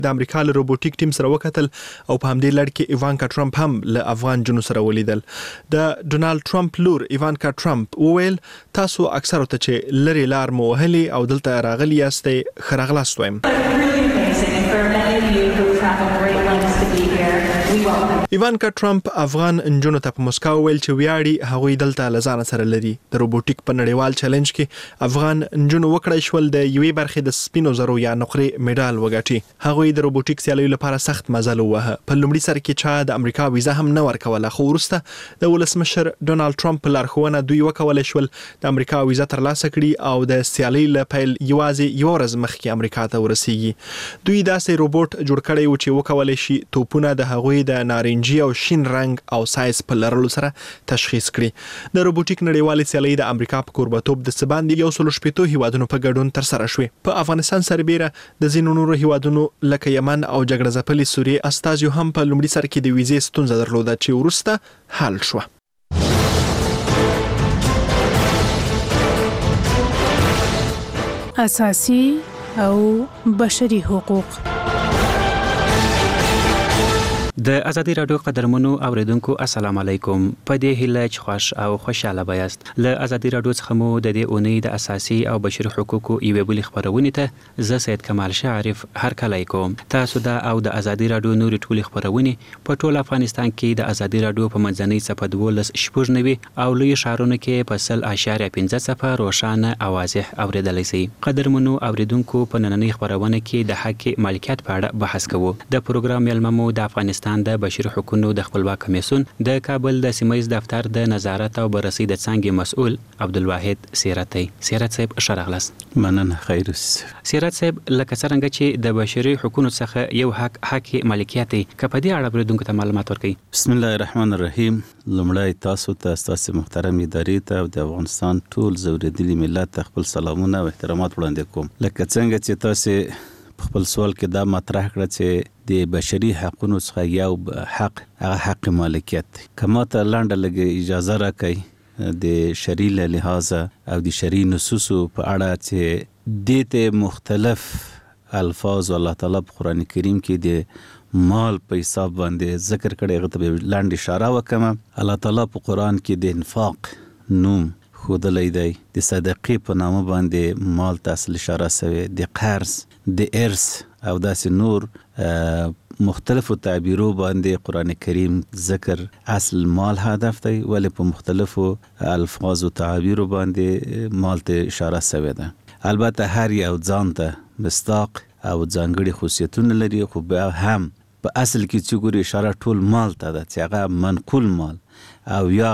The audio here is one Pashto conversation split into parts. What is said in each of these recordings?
د امریکا له روبوټیک ټیم سره وکتل او په همدې لړ کې ایوانکا ټرمپ هم له افغان جنو سره ولیدل. د ډونالد ټرمپ لور ایوانکا ټرمپ وویل تاسو اکثر ته چې لری لار مو وهلي او دلته راغلی یاستئ ښه راغلاست وایم. ایوانکا ټرمپ افغان نجونو ته په مسکا وویل چې ویاړي هغوی دلته له ځانه سره لري. د روبوټیک په نړیوال چیلنج کې افغان نجونو وکړای شول د یوې برخې د سپینو زرو یا نقرې میډال وګټي. هغوی د روبوټیک سیالیو لپاره سخت مزل ووهه. په لومړي سر کې چا د امریکا ویزه هم نه ورکوله، خو وروسته د ولسمشر ډونالد ټرمپ په لارښوونه دوی وکولی شول د امریکا ویزه ترلاسه کړي او د سیالۍ له پیل یوازې یوه ورځ مخکې امریکا ته ورسیږي. دوی داسې روبوټ جوړ کړی و چې وکولی شي توپونه د هغوی د نارنجي او شین رنګ او سایز په لرلو سره تشخیص کړي. د روبوټیک نړیوالې سیالۍ د امریکا په کوربتوب د څه باندې 160 هیوادونو په ګډون ترسره شوې. په افغانستان سربیره د ځینو نورو هیوادونو لکه یمن او جګړه ځپلې سوریې استازیو هم په لومړي سر کې د ویزې ستونزه درلوده چې وروسته حل شوه. اساسي او بشري حقوق. د ازادي رادیو قدرمنو اوریدونکو السلام علیکم. په دې هیله چې خوش او خوشاله بایاست. له ازادي رادیو څخه مو د دې اونۍ د اساسي او بشري حقوقو یوې بلې خبرونې ته زه سید کمال شعرف هرکلی کوم. تاسو دا او د ازادي رادیو نورې ټولې خبرونې په ټول افغانستان کې د ازادي رادیو په منځنۍ څپه 12.90 او لوی ښارونو کې په 100.15 څپه روښانه او واضح اوریدلی شئ. قدرمنو اوریدونکو په نننۍ خبرونه کې د حق مالکیت په اړه بحث کوو. د پروګرام مېلمه مو د افغانستان د بشري حقوقو د خپلواک کمیسیون د کابل د سیمایي دفتر د نظارت او بررسي د څانګې مسؤل عبدالواحد سیرتي. سیرت صاحب ښه راغلاست. مننه. خیر سیرت صاحب، لکه څرنګه چې د بشري حقوقو څخه یو حق مالکیت دی، که په دې اړه اوریدونکو ته معلومات ورکړئ. بسم الله الرحمن الرحیم. لومړی تاسو ته ستاسو محترم ادارې ته او د افغانستان ټول زوریدلي ملت ته خپل سلامونه او احترامات وړاندې کوم. لکه څنګه چې تاسو خپل سوال کې دا مطرح کړه چې د بشري حقوقو څخه یو حق هغه حق مالکیت دی. کما ته لاندې لګي اجازه راکړئ د شرعي لحاظ او د شرعي نصوصو په اړه چې دته مختلف الفاظ الله تعالی په قران کریم کې د مال په حساب باندې ذکر کړي. هغه ته لاندې اشاره وکم. الله تعالی په قران کې د انفاق نوم خودلې دی، د صدقې په نامه باندې مال ته اصل اشاره شوی، د قرض، د ارث او داسې نور مختلفو تعبیرو باندې قران کریم ذکر اصل مال هدف دی، ولی په مختلفو الفاظ او تعبیرو باندې مال ته اشاره شوی ده. البته هر یو ځان ته مستاق او ځانګړي خصوصیتونه لري، خو بیا هم په اصل کې چې ګوري اشاره ټول مال ته ده، چې هغه منقول مال او یا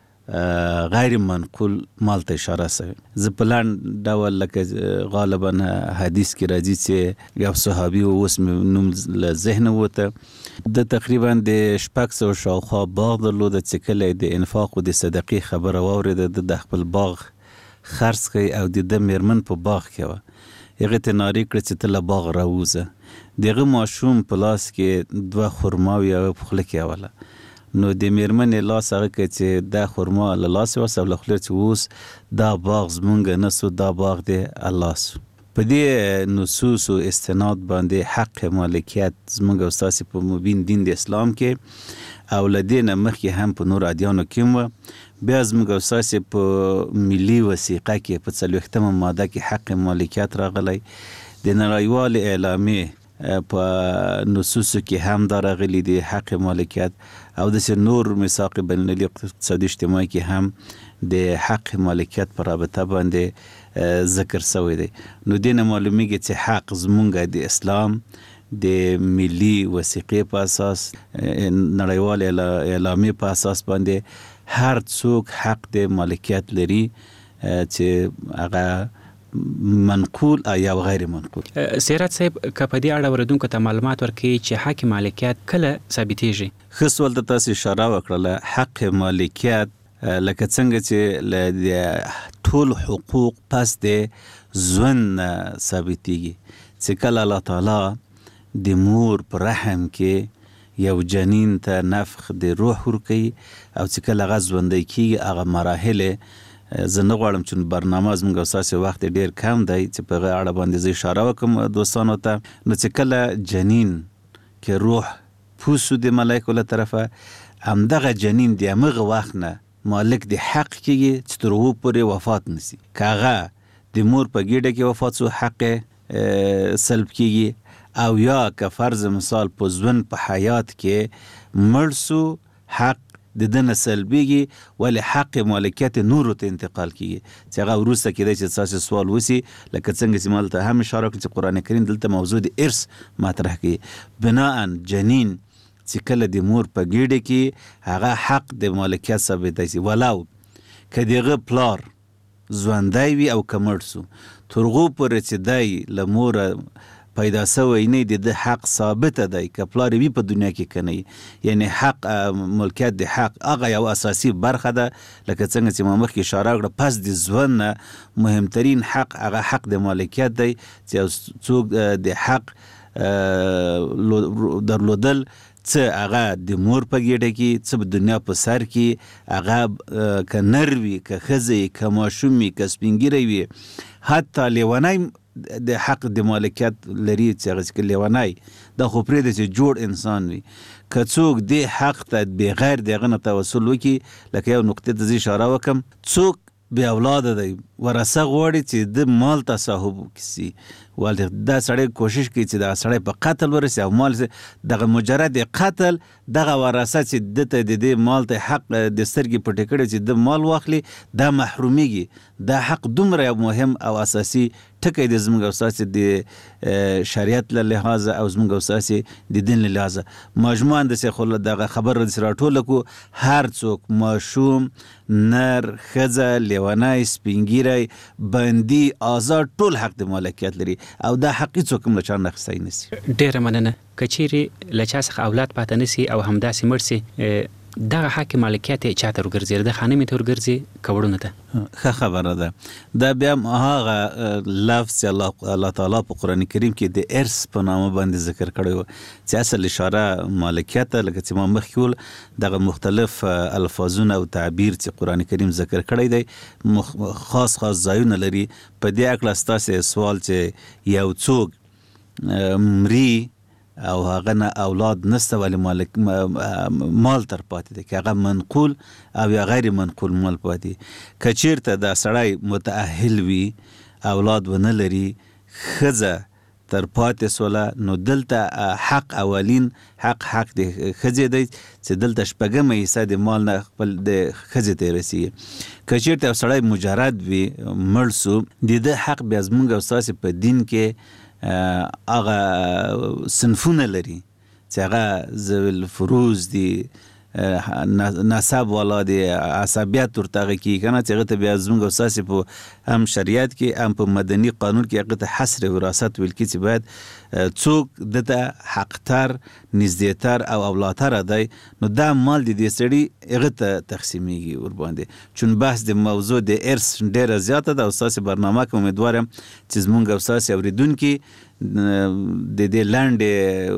غیر منقول مال ته اشاره شوی. زه په لاندې ډول لکه غالبا حدیث کې راځي چې یو صحابي اوس نوم له ذهن وته، د تقریبا د 600 شاوخوا باغ درلوده، چې کله د انفاق او د صدقې خبره واورېده د خپل باغ خرڅ کړي او د میرمن په باغ کې وه. هغه ته ناری کړ چې ته له باغ راوځه. دغه ماشوم په لاس کې 2 خرماوي او په خوله کې اوله. نو د میرمنې لاس هغه کې چې دا خرما له لاس وسه له خوله چې اوس دا باغ زمونږ نه سو، دا باغ دی الله سو. په دې نصوص او استناد باندې حق مالکیت زمونږ او ستاسو په مبین دین د اسلام کې او لدینه مخکې هم په نور ادیانو کې و. بیا زمونږ او ستاسو په ملي وثیقه کې په 40مه ماده کې حق مالکیت راغلی. د نړیوال اعلامیه په نصوصو کې هم دا راغلی دی حق مالکیت، او د نور میثاق بین المللي اقتصادي اجتماعي کې هم د حق مالکیت پر رابطه باندې ذکر شوی دی. نو دینه معلومیږي چې حق زمونږ د اسلام د ملي وثیقې په اساس، نړیوال اعلامیه په اساس باندې هر څوک حق د مالکیت لري، چې هغه منقول یا غیر منقول. سیرت صاحب، که په دې اړه اوریدونکو ته معلومات ورکړي چې حق مالکیت کله ثابتېږي؟ ښه سوال ته تاسو اشاره وکړله. حق مالکیت لکه څنګه چې له ټول حقوق پس د ژوند ثابتېږي، چې کله الله تعالی د مور په رحم کې یو جنین ته نفخ د روح ورکوي او چې کله هغه ژوندی کېږي، هغه مراحل زه نه غواړم چې برنامه زموږ او ستاسو وخت ډیر کم دی چې په هغه اړه باندې زه اشاره وکړم دوستانو ته. نو چې کله جنین کې روح پوسو د ملایکو له طرفه همدغه جنین د همغه وخت نه مالک د حق کېږي چې تر هغو پورې وفات نشي. که هغه د مور په ګېډه کې وفات شو حق سلب کېږي، او یا که فرض مثال په ژوند په حیات کې مړ شو حق د ده نه سلبېږي، ولې حق مالکیت نورو ته انتقال کېږي چې هغه وروسته کېدای چې ستاسو سوال وشي، لکه څنګه چې ما دلته هم اشاره کړم چې قرآن کریم دلته موضوع د ارث مطرح کوي. بناءً جنین چې کله د مور په ګېډه کې هغه حق د مالکیت ثابتی شي، ولو که د هغه پلار ژوندی وي او که مړ شو، تر هغو پورې چې دی له موره پیدا سوی نه د ده حق ثابته دی، که پلار وي په دنیا کې که نه. یعنی حق ملکیت د حق هغه یو اساسي برخه ده، لکه څنګه چې ما مخکې اشاره کړه پس د ژوند نه مهمترین حق هغه حق د مالکیت دی چې څوک د حق درلودل څه هغه د مور په ګېډه کې څه په دنیا په سر کې هغه که نر وي که ښځه وي که ماشوم وي که سپین ږیری وي، حتی لیونی د حق د مالکیت لري چې هغه چې لیونی دا خو پرېږده چې جوړ انسان وي، که څوک دې حق ته بغیر د هغه نه توسل وکړي، لکه یو نقطې ته زه اشاره وکړم، څوک بې اولاده دی ورثه غواړي چې د مال تصاحب وکړي، ولې دا سړی کوشش کوي چې دغه سړی په قتل ورسي او مال دغه مجرد قتل دغه ورثه چې دته د دې مال ته حق د سترګې پټې کړي چې د مال واخلي دا محرومیږي. دا حق دومره یو مهم او اساسي ټکی دی زموږ او ستاسې د شریعت له لحاظه او زموږ او ستاسې د دین له لحاظه. مجموعاً داسې خو دغه خبر داسې راټوله کړو، هر څوک ماشوم، نر، ښځه، لیونی، سپین ږیری، بندي، آزاد ټول حق د مالکیت لري او دا حق هېڅوک هم له چا نه اخیستی نشي. ډېره مننه. که چیرې له چا څخه اولاد پاته نشي او همداسې مړ سي، دغه حق مالکیت یې چا ته ورګرځي؟ د خانمې ته ورګرځي که وړونه ته؟ ښه خبره ده. دا بیا هغه لفظ چې الله تعالی په قرآن کریم کې د ارث په نامه باندې ذکر کړی و چې اصل اشاره مالکیت ته، لکه چې ما مخکې ویل دغه مختلف الفاظونه او تعبیر چې قرآن کریم ذکر کړی دی خاص ځایونه لري. په دې هکله ستاسې سوال چې یو څوک مري او هغه نه اولاد نسته ولې مال تر پاتې دی، که هغه منقول او یا غیر منقول مال پاتې. که چیرته دا سړی متأهل وي اولاد ونه لري، ښځه تر پاتې سوله، نو دلته حق اولین حق د ښځې دی چې دلته شپږمه حصه د مال نه خپل د ښځې ته رسیږي. که چیرته یو سړی مجرد وي مړ سو، د ده حق بیا زموږ او ستاسې په دین کې هغه صنفونه لري چې هغه ذوی الفروض دي، نسب والا دی، عصبیت ورته هغه کېږي که نه، چې هغه ته بیا زموږ او ستاسې په هم شریعت کې هم په مدني قانون کې هغه ته حصر وراثت ویل کېږي چې باید څوک دته حقتر، نږدېتر او اولاتره دی، نو دا مال د دې سړي هغه ته تقسیمیږي ورباندې. چون بحث د موضوع د ارث ډېره زیاته ده او ستاسې برنامه کې امیدوار یم چې زموږ او ستاسې اورېدونکي د دې لنډې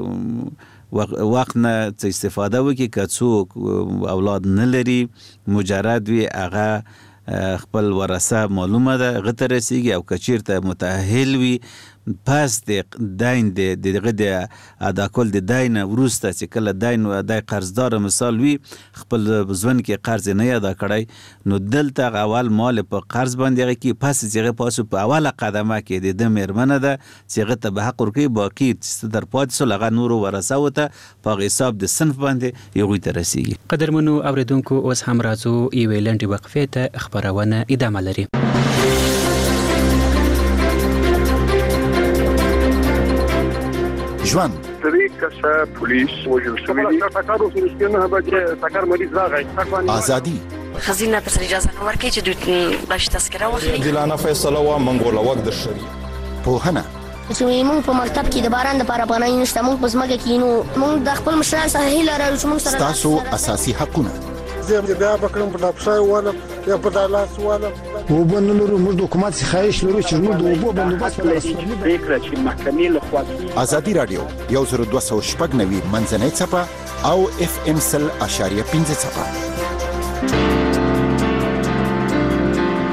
وخت نه څه استفاده وکړي. که څوک اولاد نه لري مجرد وي، هغه خپل ورثه معلومه ده هغه ته رسیږي، او که چیرته متأهل وي پس د دین دغه د ادا کول د دین وروسته چې کله دین قرضدار مثال وي خپل ژوند کې قرض نه ادا کړی، نو دلته اول مال په قرض باندې هغه کې پس چې هغه پاسو په اوله قدمه کې د میرمنه ده چې هغه ته به حق ورکوي، باقي در پاتې سول هغه نورو ورثه وته په حساب د صنف باندې هغوی ته رسیږي. قدرمنو اوریدونکو، اوس هم راځو یوې لنډې وقفې ته، خپرونه ادامه لري. ژوند درې کسه پولیس وژل شوي دي. ازادي خزینه تر اجازه نه ورکړي چې دوی باندې تذکره واخلي. دلانه فیصله وا منګوله وخت د شری پوهنه چې موږ په مکتب کې د باران لپاره پناه نشته، موږ په ځمکه کې نو موږ د خپل مشران سره هیله لرو چې موږ سره تاسو اساسي حقونه زه بیا بکرم په ډاپشای والا یا په دالاس والا وبنلو موږ د حکومت څخه خواهش لرو چې موږ د اوبو بندوبست فکر چې محکمې له خوا ازادي رادیو 1290 منځنۍ صفه او FM 100.5 صفه.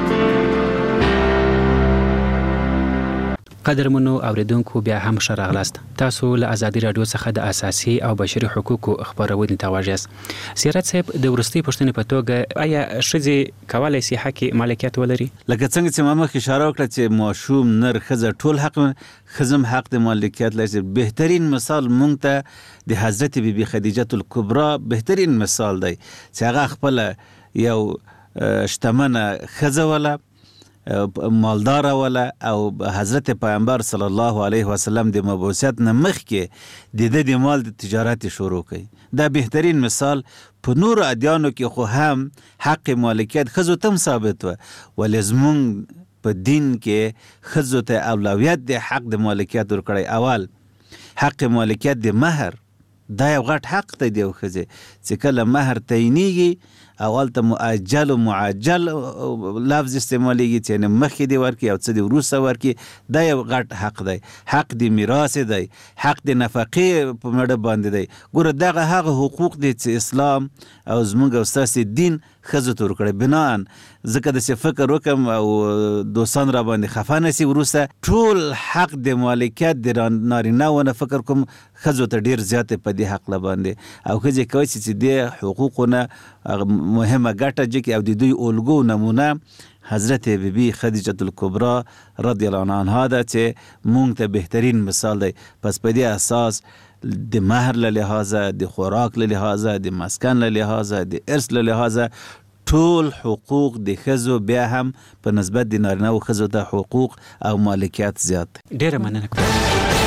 قدرمنو اوریدونکو بیا هم شراغلاست تاسو له ازادي رادیو څخه د اساسي او بشري حقوقو خبرونه تواجس سیرت صاحب د ورستي پښتنې په توګه آیا شذې کولای شي حق مالکیت ولري لکه څنګه چې ما مخکې اشاره وکړه چې ماشوم نر ښځه ټول حق خزم حق د مالکیت لري بهترین مثال مونږ ته د حضرت بیبي خدیجه الکبرى بهترین مثال دی چې هغه خپل یو شتمنه ښځه ولا مالدار ولا او حضرت پیغمبر صلی الله علیه وسلم د مبعوثیت نه مخکې د مال د تجارت شروع کړي دا بهترین مثال په نور ادیانو کې خو هم حق مالکیت خزو تم ثابت و ولزمون په دین کې خزو ته اولویت د حق د مالکیت ورکړي اول حق مالکیت د مہر دا یو غټ حق ته دی خزه چې کله مہر تعینیږي اول ته مؤجل او معجل لفظ استعماليږي چې مخکې دی ورکی او څه دی وروسته ورکی دا یو غټ حق دی حق د میراث دی حق د نفقې په مړه باندې دی ګوره دغه هغه حقوق دي چې اسلام او زموږ او ستاسو دین خزه تور کړی بنان ځکه د فکر وکم او دوستان را باندې خفه نسی وروسته ټول حق د مالکیت د نارینه ونه فکر کوم خزه ته ډیر زیات په دې حق لباندې او خزه کوي چې د حقوقونه مهمه ګټه چې او د دوی اولګو نمونه حضرت بیبي خدیجه الکبرى رضی الله عنها ده چې مونږ ته بهترین مثال دی پس په دې اساس د مہر له لحاظه د خوراک له لحاظه د مسکن له لحاظه د ارث له لحاظه ټول حقوق د خزو بیا هم په نسبت د نارینه او خزو ته حقوق او مالکیت زیات ډیره مننه کوم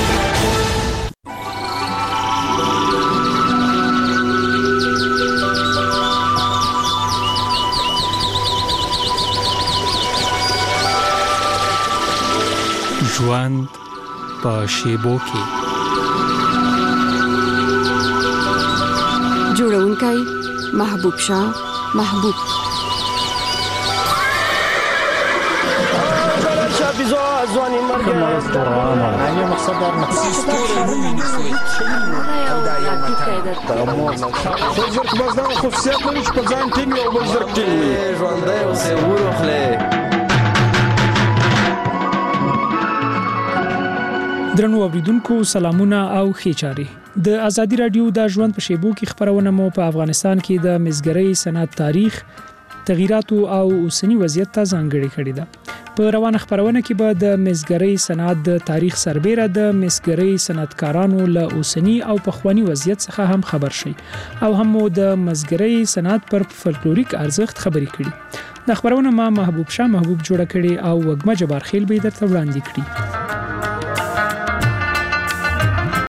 ژوند په شیبو کې جوړونکی محبوب شاه محبوب ځواني مرګ نه مقصد در بزرګ بزنه خصوصیت لري چې په ځان ټینګ او بزرګ ټینګ ژوندۍ اوسې ورخله درنو اوریدونکو سلامونه او ښه چاري د ازادي رادیو د ژوند په شیبو کې خبرونه مو په افغانستان کې د مزګرۍ صنعت تاریخ تغیرات او اوسنی وضعیت ته ځانګړې کړې ده په روانه خبرونه کې به د مزګرۍ صنعت د تاریخ سربېره د مزګرۍ صنعتکارانو له اوسنی او پخوانی وضعیت څخه هم خبر شي او هم د مزګرۍ صنعت پر فولکلوریک ارزښت خبرې کړي د خبرونه ما محبوب شاه محبوب جوړه کړي او وګمه جبار خیل به درته وړاندې کړي